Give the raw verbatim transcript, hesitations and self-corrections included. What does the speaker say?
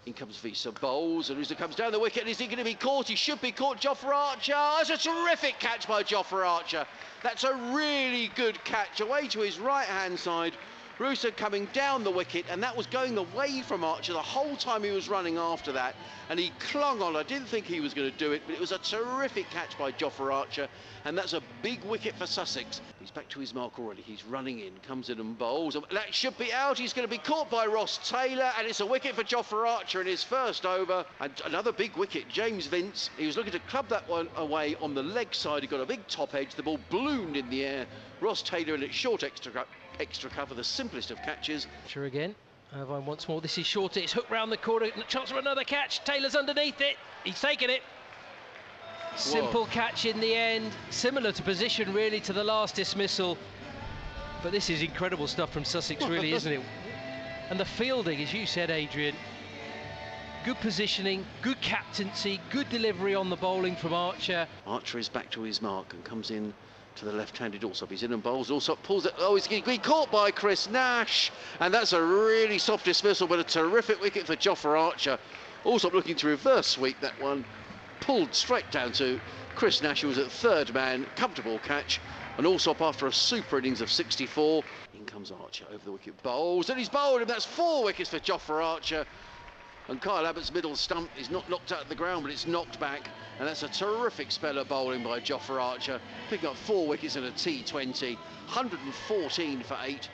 In comes Visa Bowles, and Rooster comes down the wicket, and is he going to be caught? He should be caught. Jofra Archer. That's a terrific catch by Jofra Archer. That's a really good catch away to his right-hand side. Rooster coming down the wicket, and that was going away from Archer the whole time he was running after that, and he clung on. I didn't think he was going to do it, but it was a terrific catch by Jofra Archer, and that's a big wicket for Sussex. He's back to his mark already. He's running in, comes in and bowls. That should be out. He's going to be caught by Ross Taylor, and it's a wicket for Jofra Archer in his first over. And another big wicket, James Vince. He was looking to club that one away on the leg side. He got a big top edge. The ball ballooned in the air. Ross Taylor in its short extra extra cover, the simplest of catches. Sure again. Irvine once more. This is short. It's hooked round the corner. Chance for another catch. Taylor's underneath it. He's taken it. Simple Whoa. Catch in the end. Similar to position, really, to the last dismissal. But this is incredible stuff from Sussex, really, isn't it? And the fielding, as you said, Adrian. Good positioning, good captaincy, good delivery on the bowling from Archer. Archer is back to his mark and comes in to the left-handed Alsop. He's in and bowls. Alsop pulls it. Oh, he's been caught by Chris Nash, and that's a really soft dismissal, but a terrific wicket for Jofra Archer. Alsop looking to reverse sweep that one, pulled straight down to Chris Nash, who was at third man. Comfortable catch, and Alsop after a super innings of sixty-four. In comes Archer over the wicket, bowls, and he's bowled him. That's four wickets for Jofra Archer. And Kyle Abbott's middle stump is not knocked out of the ground, but it's knocked back. And that's a terrific spell of bowling by Jofra Archer, picking up four wickets in a T twenty, one hundred fourteen for eight.